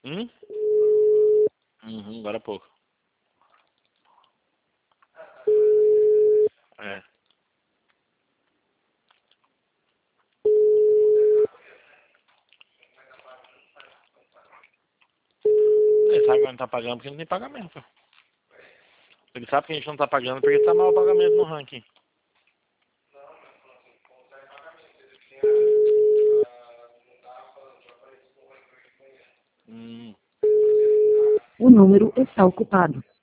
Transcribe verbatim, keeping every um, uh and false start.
Hum? Uhum, agora há pouco. É. Ele sabe que não tá pagando porque não tem pagamento. Ele sabe que a gente não tá pagando porque tá mal o pagamento no ranking. Hum. O número está ocupado.